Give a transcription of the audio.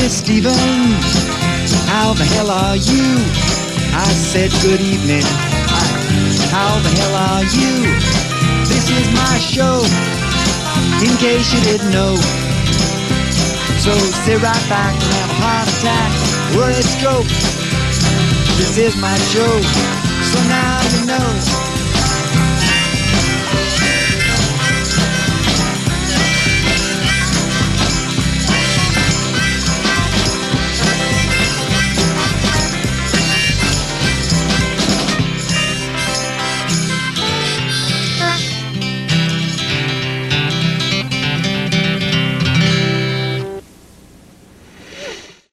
Miss Stevens, how the hell are you? I said good evening. How the hell are you? This is my show, in case you didn't know. So sit right back and have a heart attack or a stroke. This is my show, so now you know.